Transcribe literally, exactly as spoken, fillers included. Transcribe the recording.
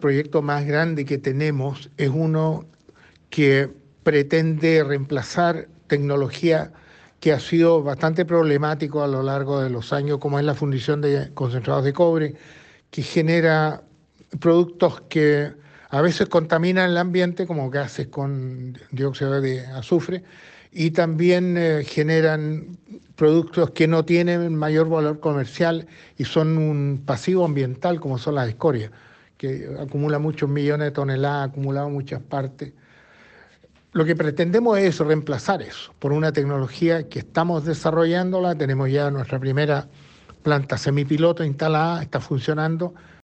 proyecto más grande que tenemos es uno que pretende reemplazar tecnología que ha sido bastante problemático a lo largo de los años, como es la fundición de concentrados de cobre, que genera productos que a veces contaminan el ambiente, como gases con dióxido de azufre, y también eh, generan productos que no tienen mayor valor comercial y son un pasivo ambiental, como son las escorias, que acumulan muchos millones de toneladas, acumulado en muchas partes. Lo que pretendemos es reemplazar eso por una tecnología que estamos desarrollándola. Tenemos ya nuestra primera planta semipiloto instalada, está funcionando,